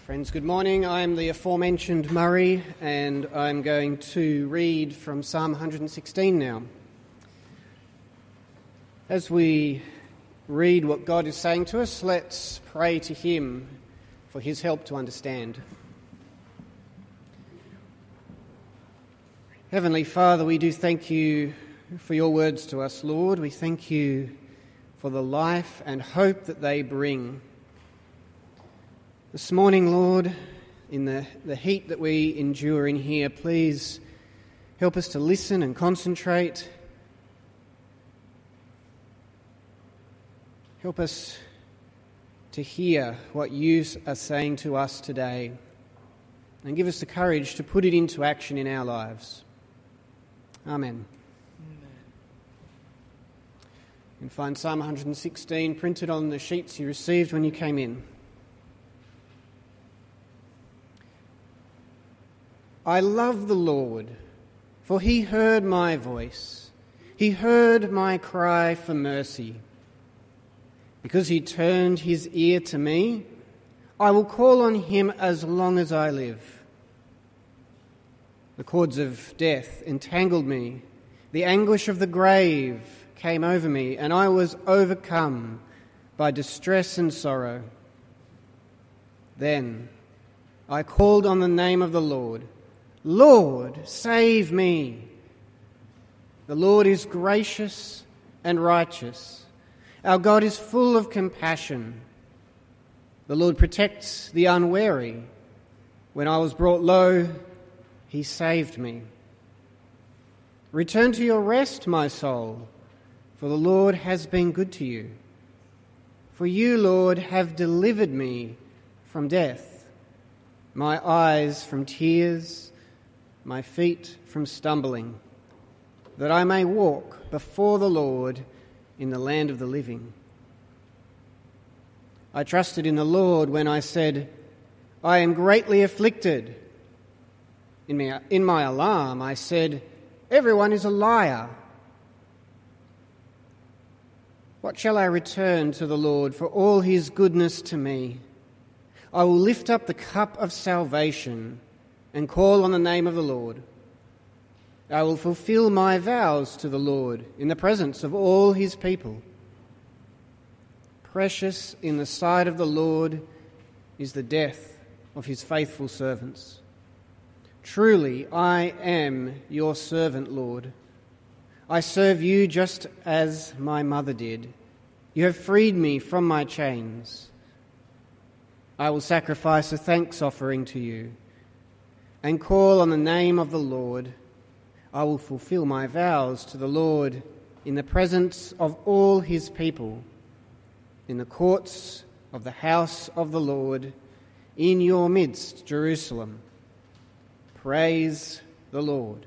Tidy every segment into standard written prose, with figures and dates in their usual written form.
Friends, good morning. I'm the aforementioned Murray, and I'm going to read from Psalm 116 now. As we read what God is saying to us, let's pray to Him for His help to understand. Heavenly Father, we do thank You for Your words to us, Lord. We thank You for the life and hope that they bring. This morning, Lord, in the heat that we endure in here, please help us to listen and concentrate. Help us to hear what You are saying to us today, and give us the courage to put it into action in our lives. Amen. You can find Psalm 116 printed on the sheets you received when you came in. I love the Lord, for He heard my voice. He heard my cry for mercy. Because He turned His ear to me, I will call on Him as long as I live. The cords of death entangled me. The anguish of the grave came over me, and I was overcome by distress and sorrow. Then I called on the name of the Lord. Lord, save me. The Lord is gracious and righteous. Our God is full of compassion. The Lord protects the unwary. When I was brought low, He saved me. Return to your rest, my soul, for the Lord has been good to you. For You, Lord, have delivered me from death, my eyes from tears, my feet from stumbling, that I may walk before the Lord in the land of the living. I trusted in the Lord when I said, I am greatly afflicted. In my alarm, I said, everyone is a liar. What shall I return to the Lord for all His goodness to me? I will lift up the cup of salvation and call on the name of the Lord. I will fulfill my vows to the Lord in the presence of all His people. Precious in the sight of the Lord is the death of His faithful servants. Truly, I am Your servant, Lord. I serve You just as my mother did. You have freed me from my chains. I will sacrifice a thanks offering to You and call on the name of the Lord. I will fulfill my vows to the Lord in the presence of all His people, in the courts of the house of the Lord, in Your midst, Jerusalem. Praise the Lord.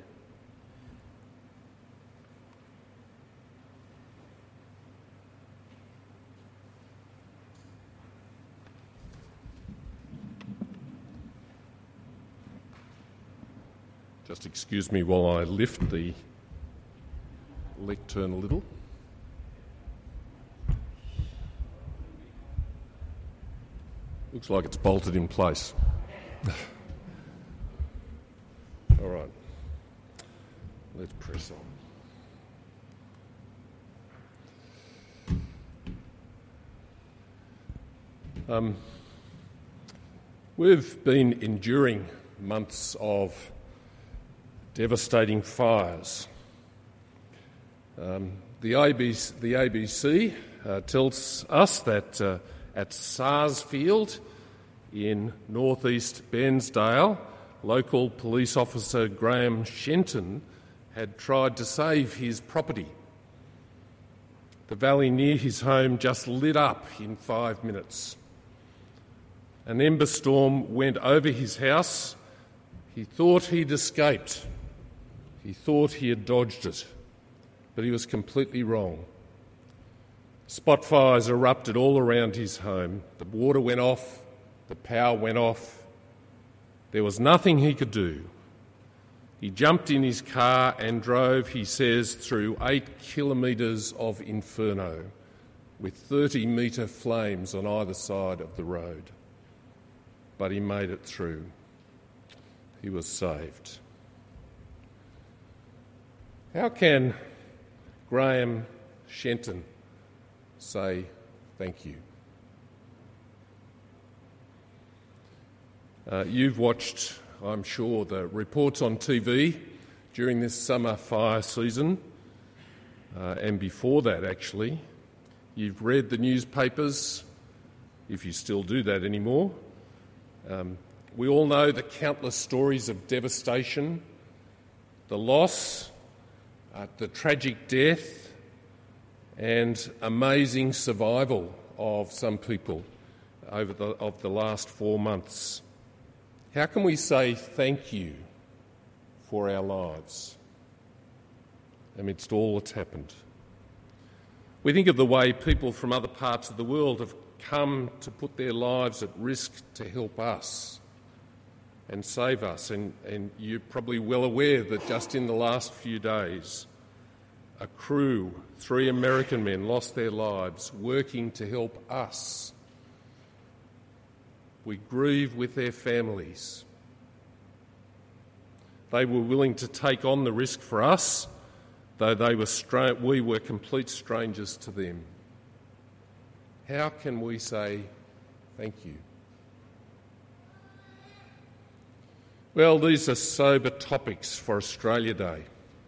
Just excuse me while I lift the lectern a little. Looks like it's bolted in place. All right, let's press on. We've been enduring months of devastating fires. The ABC tells us that at Sarsfield in northeast Bairnsdale, local police officer Graham Shenton had tried to save his property. The valley near his home just lit up in 5 minutes. An ember storm went over his house. He thought he'd escaped. He thought he had dodged it, but he was completely wrong. Spot fires erupted all around his home. The water went off, the power went off. There was nothing he could do. He jumped in his car and drove, he says, through 8 kilometres of inferno with 30-metre flames on either side of the road. but he made it through. He was saved. How can Graham Shenton say thank you? You've watched, I'm sure, the reports on TV during this summer fire season, and before that actually. You've read the newspapers, if you still do that anymore. We all know the countless stories of devastation, the loss, the tragic death, and amazing survival of some people of the last 4 months. How can we say thank you for our lives amidst all that's happened? We think of the way people from other parts of the world have come to put their lives at risk to help us and save us. And you're probably well aware that just in the last few days, a crew, 3 American men, lost their lives working to help us. We grieve with their families. They were willing to take on the risk for us, though we were complete strangers to them. How can we say thank you? Well, these are sober topics for Australia Day.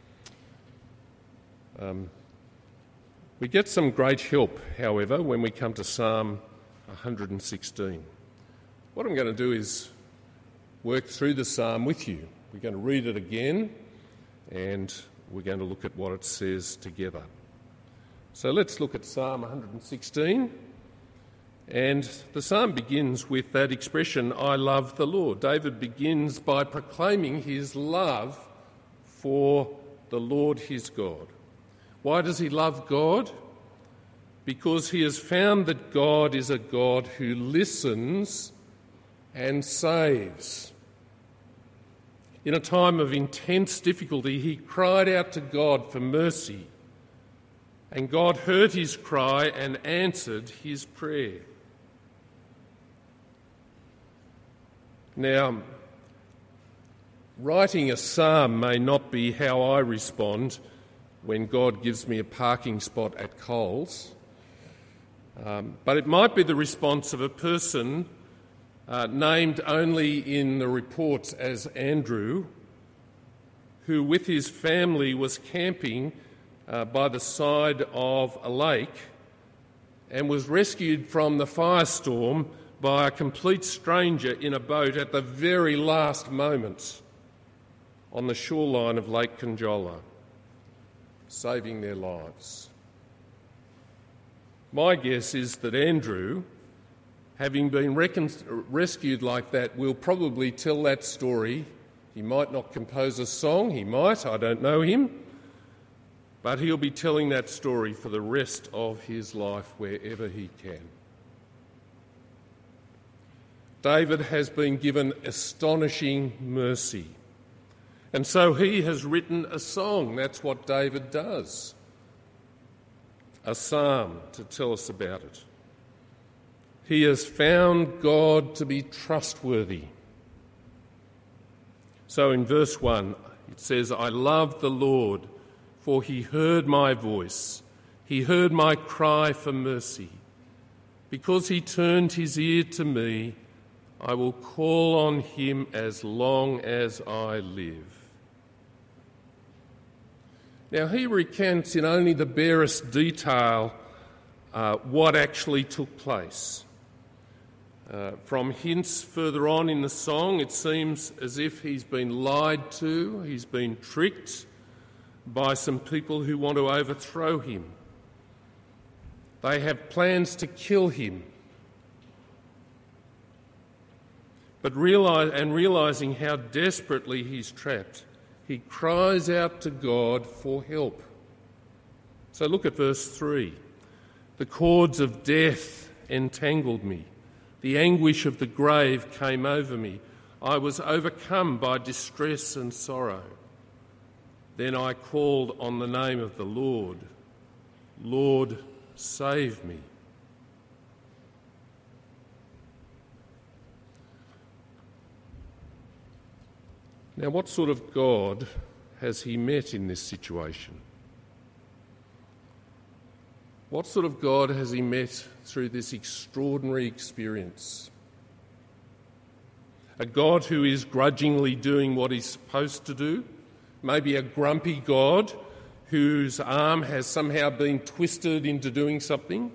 We get some great help, however, when we come to Psalm 116. What I'm going to do is work through the psalm with you. We're going to read it again, and we're going to look at what it says together. So let's look at Psalm 116. And the psalm begins with that expression, I love the Lord. David begins by proclaiming his love for the Lord his God. Why does he love God? Because he has found that God is a God who listens and saves. In a time of intense difficulty, he cried out to God for mercy, and God heard his cry and answered his prayer. Now, writing a psalm may not be how I respond when God gives me a parking spot at Coles, but it might be the response of a person named only in the reports as Andrew, who with his family was camping by the side of a lake and was rescued from the firestorm by a complete stranger in a boat at the very last moment on the shoreline of Lake Conjola, saving their lives. My guess is that Andrew, having been rescued like that, will probably tell that story. He might not compose a song, he might, I don't know him, but he'll be telling that story for the rest of his life wherever he can. David has been given astonishing mercy, and so he has written a song. That's what David does, a psalm to tell us about it. He has found God to be trustworthy. So in verse 1, it says, I love the Lord, for he heard my voice. He heard my cry for mercy. Because he turned his ear to me, I will call on him as long as I live. Now, he recounts in only the barest detail what actually took place. From hints further on in the song, it seems as if he's been lied to, he's been tricked by some people who want to overthrow him. They have plans to kill him. But realising how desperately he's trapped, he cries out to God for help. So look at verse 3. The cords of death entangled me. The anguish of the grave came over me. I was overcome by distress and sorrow. Then I called on the name of the Lord. Lord, save me. Now, what sort of God has he met in this situation? What sort of God has he met through this extraordinary experience? A God who is grudgingly doing what he's supposed to do? Maybe a grumpy God whose arm has somehow been twisted into doing something?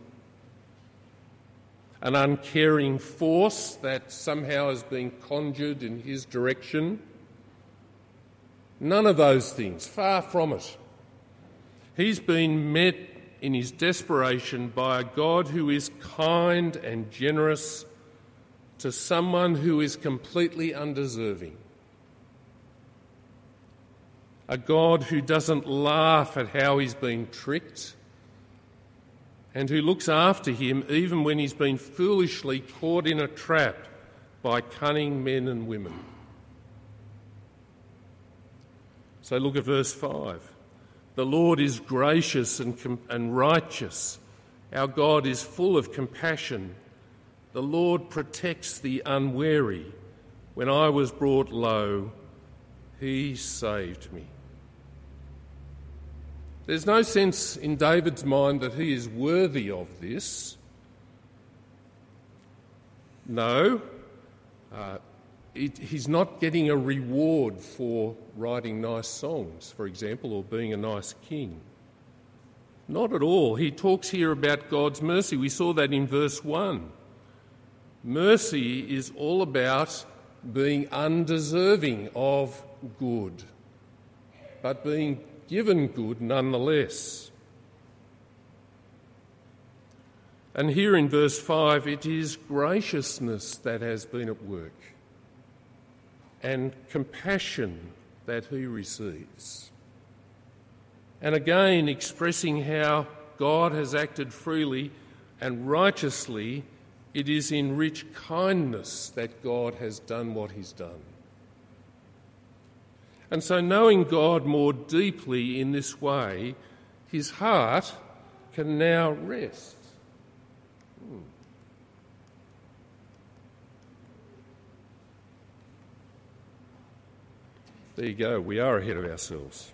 An uncaring force that somehow has been conjured in his direction? None of those things, far from it. He's been met in his desperation by a God who is kind and generous to someone who is completely undeserving. A God who doesn't laugh at how he's been tricked and who looks after him even when he's been foolishly caught in a trap by cunning men and women. So look at verse 5. The Lord is gracious and righteous. Our God is full of compassion. The Lord protects the unwary. When I was brought low, he saved me. There's no sense in David's mind that he is worthy of this. No, he's not getting a reward for writing nice songs, for example, or being a nice king. Not at all. He talks here about God's mercy. We saw that in verse 1. Mercy is all about being undeserving of good, but being given good nonetheless. And here in verse 5, it is graciousness that has been at work and compassion that he receives. And again, expressing how God has acted freely and righteously, it is in rich kindness that God has done what he's done. And so knowing God more deeply in this way, his heart can now rest. There you go, we are ahead of ourselves.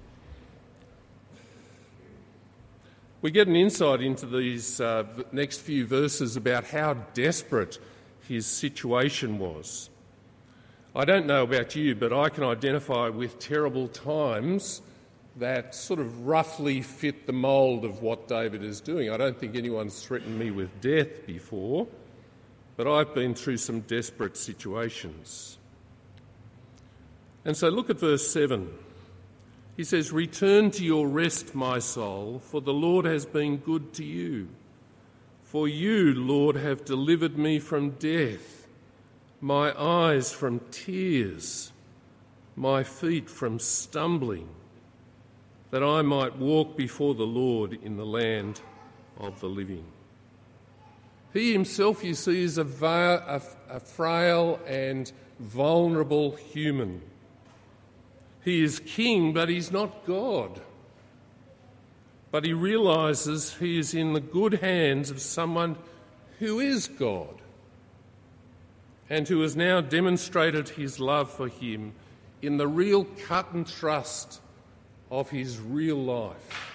We get an insight into these next few verses about how desperate his situation was. I don't know about you, but I can identify with terrible times that sort of roughly fit the mould of what David is doing. I don't think anyone's threatened me with death before, but I've been through some desperate situations. And so look at verse 7. He says, "Return to your rest, my soul, for the Lord has been good to you. For you, Lord, have delivered me from death, my eyes from tears, my feet from stumbling, that I might walk before the Lord in the land of the living." He himself, you see, is a frail and vulnerable human. He is king, but he's not God. But he realises he is in the good hands of someone who is God and who has now demonstrated his love for him in the real cut and thrust of his real life.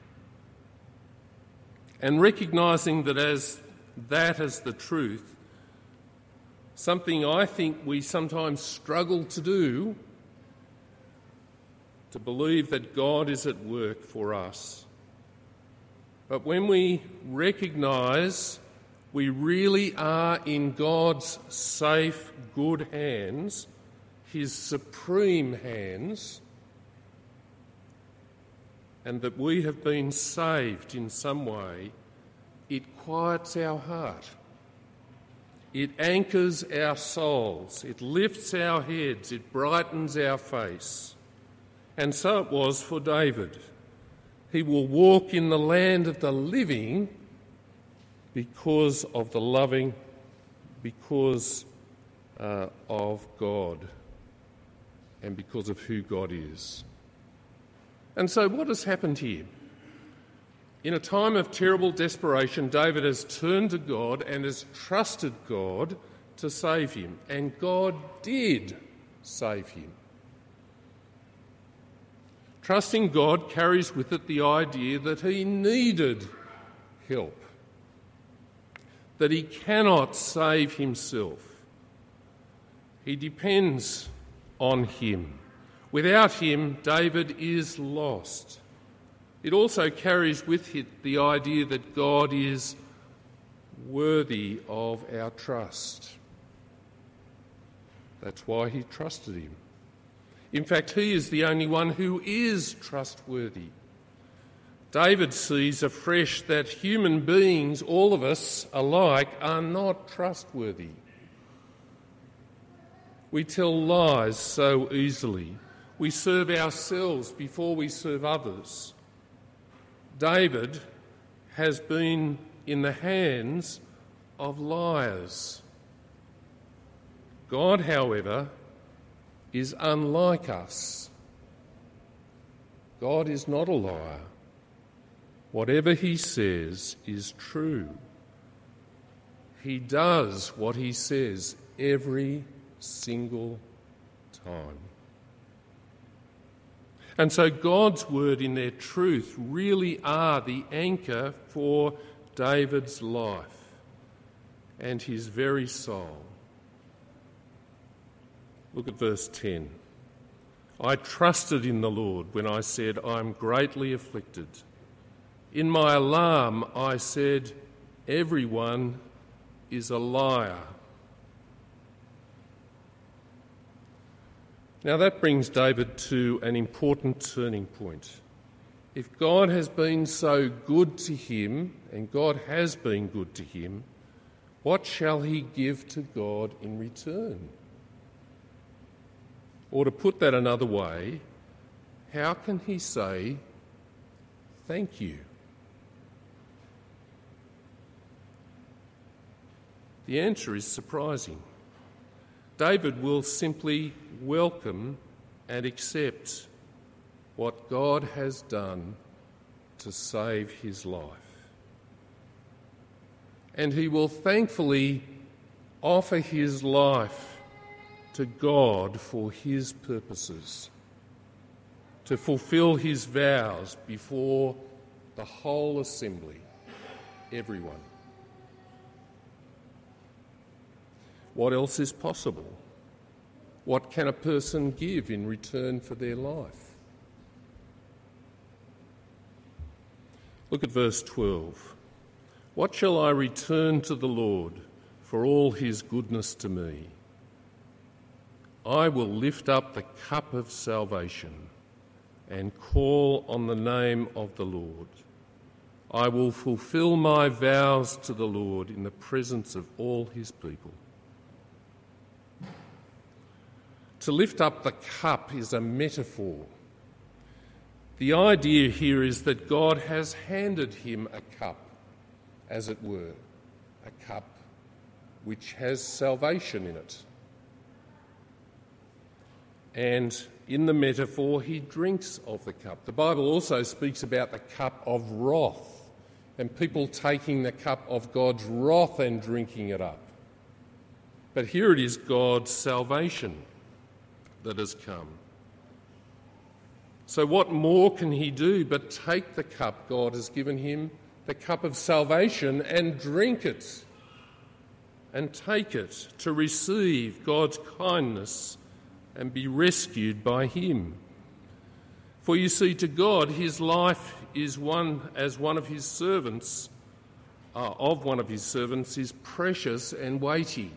And recognising that as the truth, something I think we sometimes struggle to do, to believe that God is at work for us. But when we recognise we really are in God's safe, good hands, his supreme hands, and that we have been saved in some way, it quiets our heart. It anchors our souls. It lifts our heads. It brightens our face. And so it was for David. He will walk in the land of the living because of the loving, because of God, and because of who God is. And so what has happened here? In a time of terrible desperation, David has turned to God and has trusted God to save him. And God did save him. Trusting God carries with it the idea that he needed help, that he cannot save himself. He depends on him. Without him, David is lost. It also carries with it the idea that God is worthy of our trust. That's why he trusted him. In fact, he is the only one who is trustworthy. David sees afresh that human beings, all of us alike, are not trustworthy. We tell lies so easily. We serve ourselves before we serve others. David has been in the hands of liars. God, however, is unlike us. God is not a liar. Whatever he says is true. He does what he says every single time. And so God's word in their truth really are the anchor for David's life and his very soul. Look at verse 10. I trusted in the Lord when I said, I am greatly afflicted. In my alarm I said, everyone is a liar. Now that brings David to an important turning point. If God has been so good to him, and God has been good to him, what shall he give to God in return? Or to put that another way, how can he say, thank you? The answer is surprising. David will simply welcome and accept what God has done to save his life. And he will thankfully offer his life to God for his purposes, to fulfill his vows before the whole assembly, everyone. What else is possible? What can a person give in return for their life? Look at verse 12. What shall I return to the Lord for all his goodness to me? I will lift up the cup of salvation and call on the name of the Lord. I will fulfill my vows to the Lord in the presence of all his people. To lift up the cup is a metaphor. The idea here is that God has handed him a cup, as it were, a cup which has salvation in it. And in the metaphor, he drinks of the cup. The Bible also speaks about the cup of wrath and people taking the cup of God's wrath and drinking it up. But here it is God's salvation that has come. So what more can he do but take the cup God has given him, the cup of salvation, and drink it and take it to receive God's kindness and be rescued by him? For you see, to God, his life is one of his servants is precious and weighty.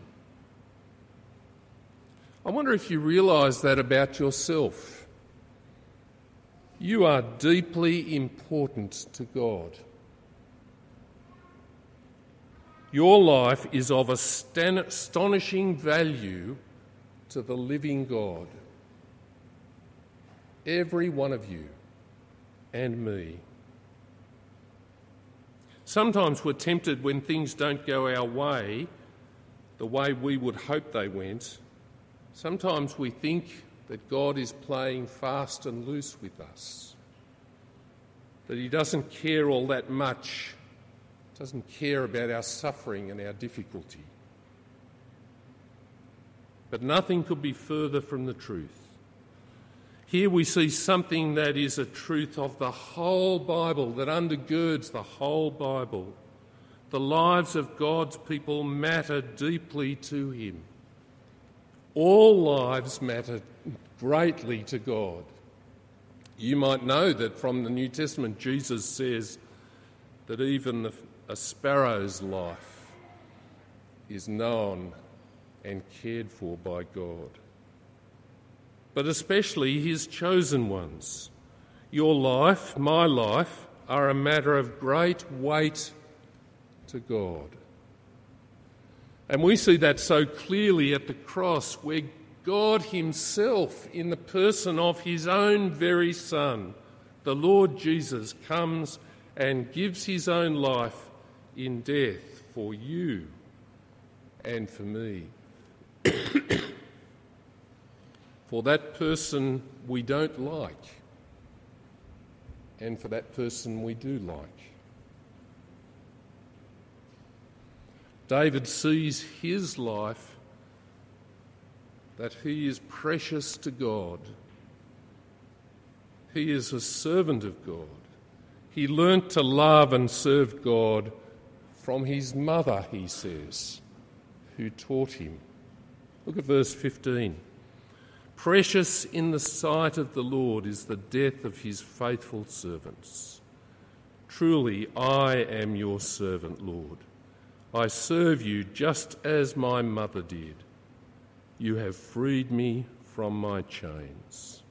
I wonder if you realise that about yourself. You are deeply important to God. Your life is of astonishing value to the living God. Every one of you and me. Sometimes we're tempted when things don't go our way, the way we would hope they went. Sometimes we think that God is playing fast and loose with us, that he doesn't care all that much, doesn't care about our suffering and our difficulty. But nothing could be further from the truth. Here we see something that is a truth of the whole Bible, that undergirds the whole Bible. The lives of God's people matter deeply to him. All lives matter greatly to God. You might know that from the New Testament, Jesus says that even a sparrow's life is known and cared for by God. But especially his chosen ones. Your life, my life, are a matter of great weight to God. And we see that so clearly at the cross, where God himself, in the person of his own very Son, the Lord Jesus, comes and gives his own life in death for you and for me. For that person we don't like, and for that person we do like. David sees his life, that he is precious to God. He is a servant of God. He learnt to love and serve God from his mother, he says, who taught him. Look at verse 15. Precious in the sight of the Lord is the death of his faithful servants. Truly, I am your servant, Lord. I serve you just as my mother did. You have freed me from my chains.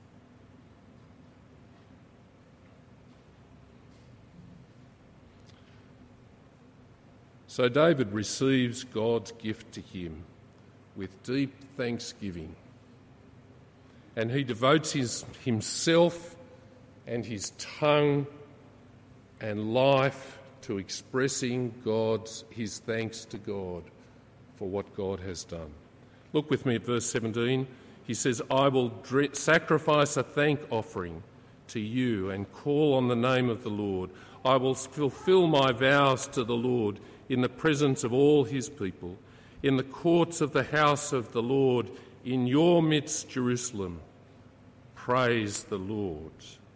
So David receives God's gift to him with deep thanksgiving. And he devotes himself and his tongue and life to expressing his thanks to God for what God has done. Look with me at verse 17. He says, I will sacrifice a thank offering to you and call on the name of the Lord. I will fulfill my vows to the Lord in the presence of all his people, in the courts of the house of the Lord, in your midst, Jerusalem. Praise the Lord.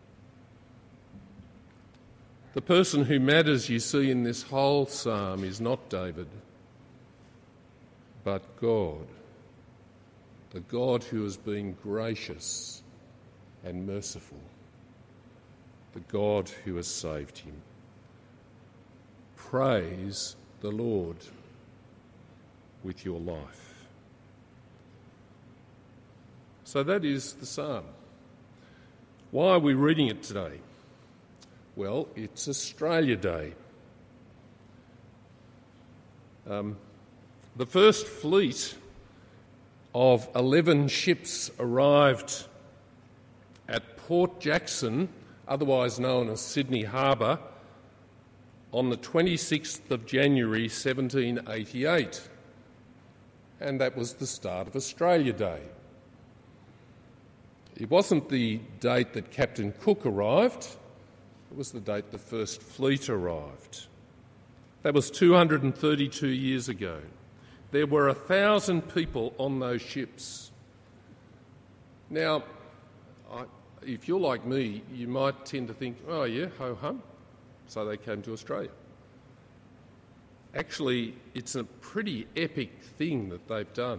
The person who matters, you see, in this whole psalm is not David, but God, the God who has been gracious and merciful, the God who has saved him. Praise the Lord with your life. So that is the psalm. Why are we reading it today? Well, it's Australia Day. The first fleet of 11 ships arrived at Port Jackson, otherwise known as Sydney Harbour, on the 26th of January 1788. And that was the start of Australia Day. It wasn't the date that Captain Cook arrived, it was the date the first fleet arrived. That was 232 years ago. There were 1,000 people on those ships. Now, if you're like me, you might tend to think, oh yeah, ho-hum, so they came to Australia. Actually, it's a pretty epic thing that they've done.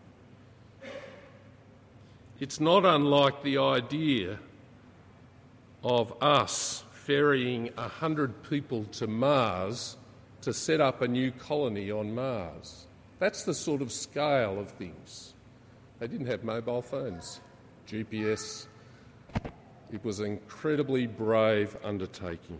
It's not unlike the idea of us ferrying 100 people to Mars to set up a new colony on Mars. That's the sort of scale of things. They didn't have mobile phones, GPS. It was an incredibly brave undertaking.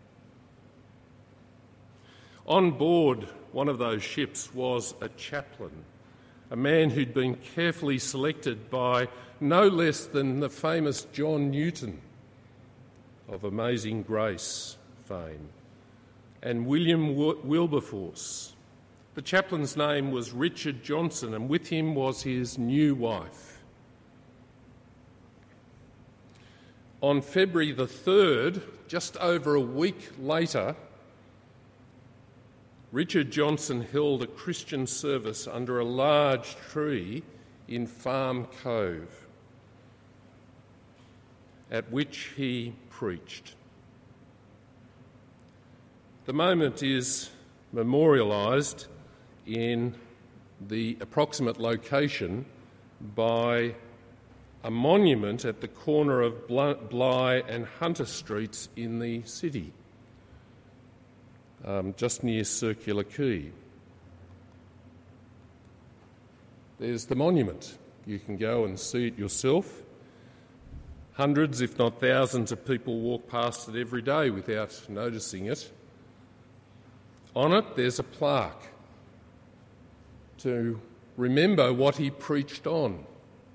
On board one of those ships was a chaplain, a man who'd been carefully selected by no less than the famous John Newton of Amazing Grace fame, and William Wilberforce. The chaplain's name was Richard Johnson, and with him was his new wife. On February the 3rd, just over a week later, Richard Johnson held a Christian service under a large tree in Farm Cove. at which he preached. The moment is memorialised in the approximate location by a monument at the corner of Bligh and Hunter Streets in the city, just near Circular Quay. There's the monument. You can go and see it yourself. Hundreds, if not thousands, of people walk past it every day without noticing it. On it, there's a plaque to remember what he preached on.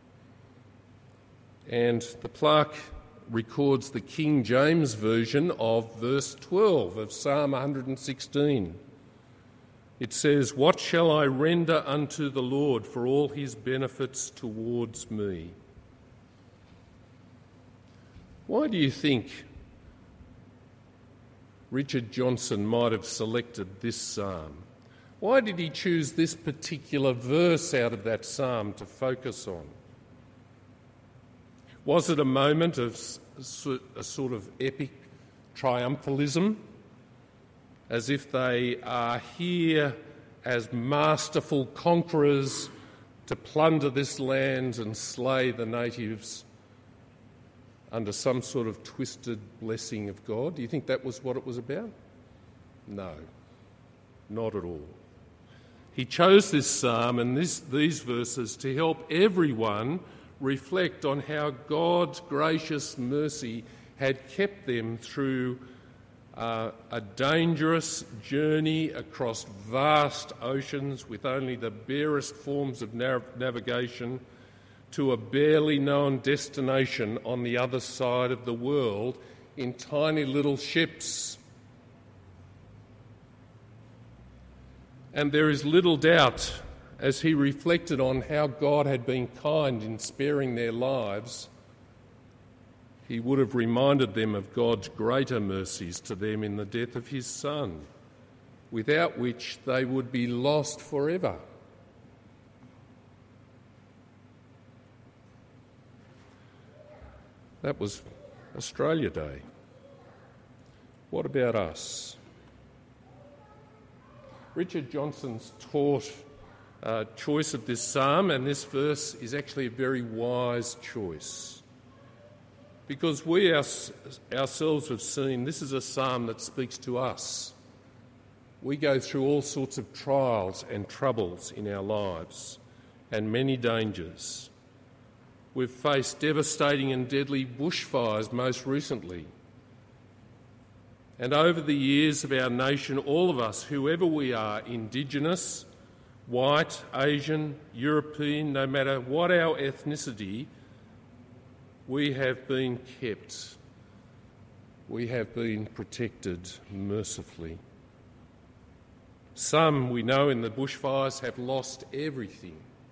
And the plaque records the King James Version of verse 12 of Psalm 116. It says, "What shall I render unto the Lord for all his benefits towards me?" Why do you think Richard Johnson might have selected this psalm? Why did he choose this particular verse out of that psalm to focus on? Was it a moment of a sort of epic triumphalism, as if they are here as masterful conquerors to plunder this land and slay the natives under some sort of twisted blessing of God? Do you think that was what it was about? No, not at all. He chose this psalm and these verses to help everyone reflect on how God's gracious mercy had kept them through a dangerous journey across vast oceans with only the barest forms of navigation to a barely known destination on the other side of the world in tiny little ships. And there is little doubt, as he reflected on how God had been kind in sparing their lives, he would have reminded them of God's greater mercies to them in the death of his Son, without which they would be lost forever. That was Australia Day. What about us? Richard Johnson's choice of this psalm and this verse is actually a very wise choice, because we ourselves have seen this is a psalm that speaks to us. We go through all sorts of trials and troubles in our lives and many dangers. We've faced devastating and deadly bushfires most recently. And over the years of our nation, all of us, whoever we are, Indigenous, white, Asian, European, no matter what our ethnicity, we have been kept. We have been protected mercifully. Some, we know, in the bushfires have lost everything.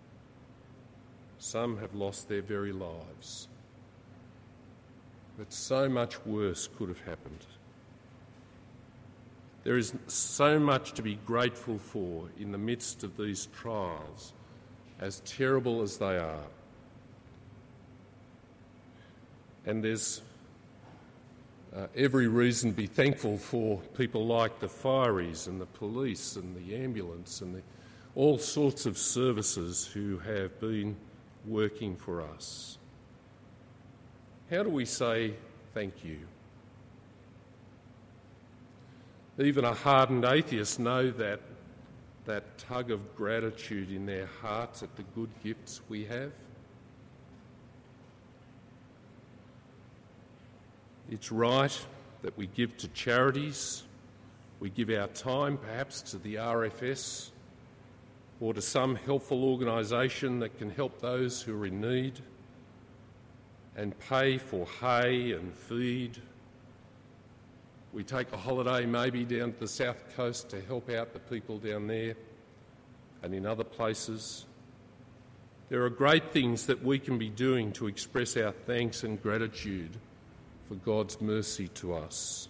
Some have lost their very lives. But so much worse could have happened. There is so much to be grateful for in the midst of these trials, as terrible as they are. And there's every reason to be thankful for people like the fireys and the police and the ambulance and all sorts of services who have been working for us. How do we say thank you? Even a hardened atheist know that tug of gratitude in their hearts at the good gifts we have. It's right that we give to charities, we give our time perhaps to the RFS or to some helpful organisation that can help those who are in need and pay for hay and feed. We take a holiday maybe down to the south coast to help out the people down there and in other places. There are great things that we can be doing to express our thanks and gratitude for God's mercy to us.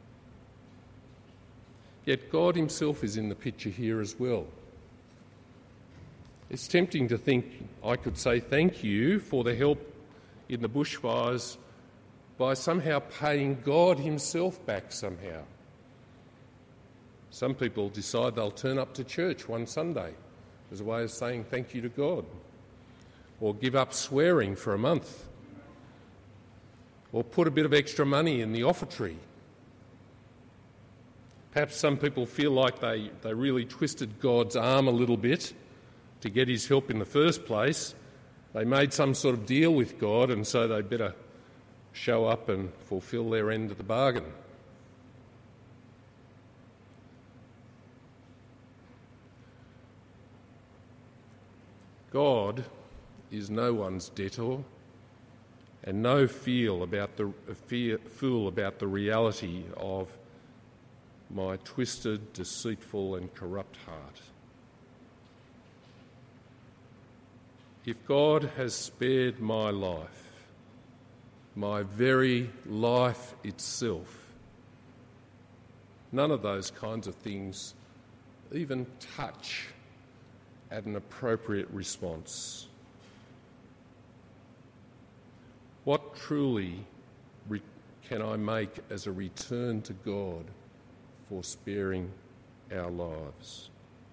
Yet God himself is in the picture here as well. It's tempting to think I could say thank you for the help in the bushfires by somehow paying God himself back somehow. Some people decide they'll turn up to church one Sunday as a way of saying thank you to God, or give up swearing for a month, or put a bit of extra money in the offertory. Perhaps some people feel like they really twisted God's arm a little bit to get his help in the first place. They made some sort of deal with God, and so they better show up and fulfil their end of the bargain. God is no one's debtor, and no fool about the reality of my twisted, deceitful and corrupt heart. If God has spared my life, my very life itself, none of those kinds of things even touch at an appropriate response. What truly can I make as a return to God for sparing our lives?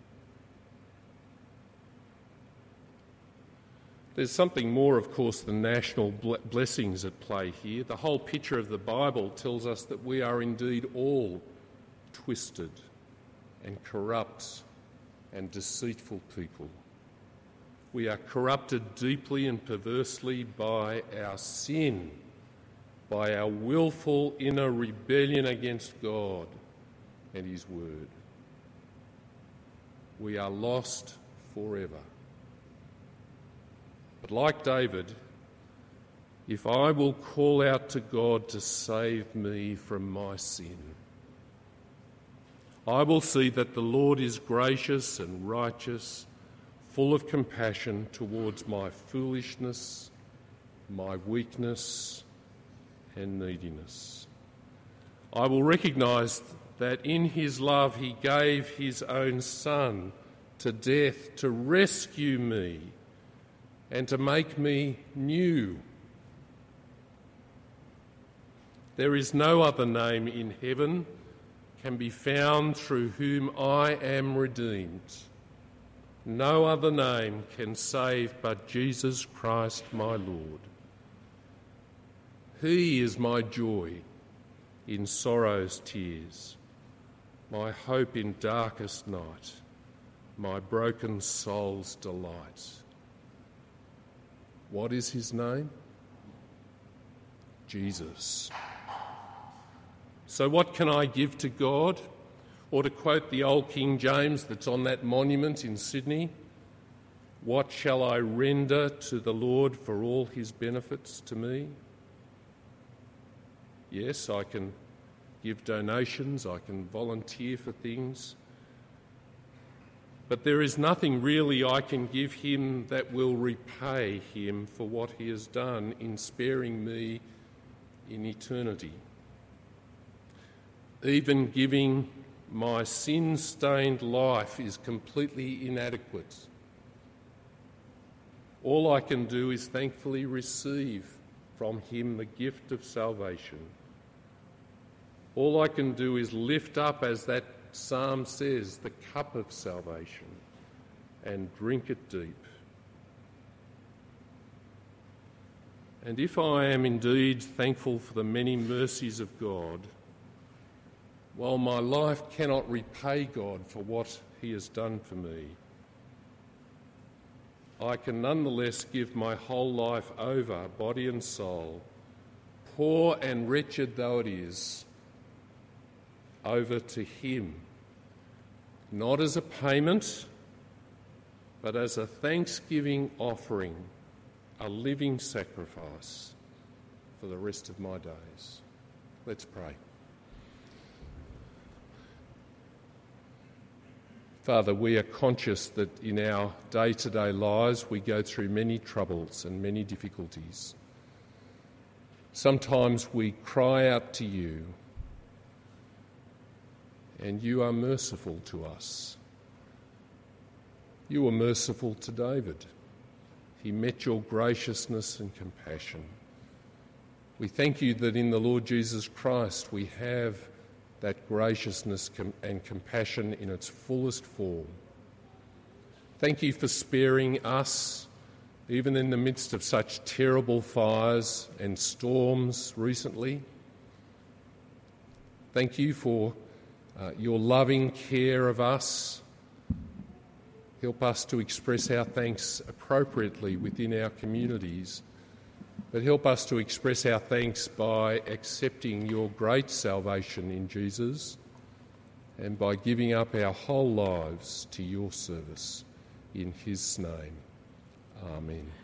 There's something more, of course, than national blessings at play here. The whole picture of the Bible tells us that we are indeed all twisted and corrupt and deceitful people. We are corrupted deeply and perversely by our sin, by our willful inner rebellion against God and his word. We are lost forever. But like David, if I will call out to God to save me from my sin, I will see that the Lord is gracious and righteous, full of compassion towards my foolishness, my weakness and neediness. I will recognise that in his love he gave his own Son to death to rescue me and to make me new. There is no other name in heaven can be found through whom I am redeemed. No other name can save but Jesus Christ my Lord. He is my joy in sorrow's tears, my hope in darkest night, my broken soul's delight. What is his name? Jesus. So what can I give to God? Or to quote the old King James that's on that monument in Sydney, what shall I render to the Lord for all his benefits to me? Yes, I can give donations, I can volunteer for things, but there is nothing really I can give him that will repay him for what he has done in sparing me in eternity. Even giving my sin-stained life is completely inadequate. All I can do is thankfully receive from him the gift of salvation. All I can do is lift up, as that psalm says, the cup of salvation and drink it deep. And if I am indeed thankful for the many mercies of God, while my life cannot repay God for what he has done for me, I can nonetheless give my whole life over, body and soul, poor and wretched though it is, over to him, not as a payment, but as a thanksgiving offering, a living sacrifice for the rest of my days. Let's pray. Father, we are conscious that in our day-to-day lives we go through many troubles and many difficulties. Sometimes we cry out to you, and you are merciful to us. You were merciful to David. He met your graciousness and compassion. We thank you that in the Lord Jesus Christ we have that graciousness and compassion in its fullest form. Thank you for sparing us, even in the midst of such terrible fires and storms recently. Thank you for your loving care of us. Help us to express our thanks appropriately within our communities, but help us to express our thanks by accepting your great salvation in Jesus and by giving up our whole lives to your service. In his name, amen.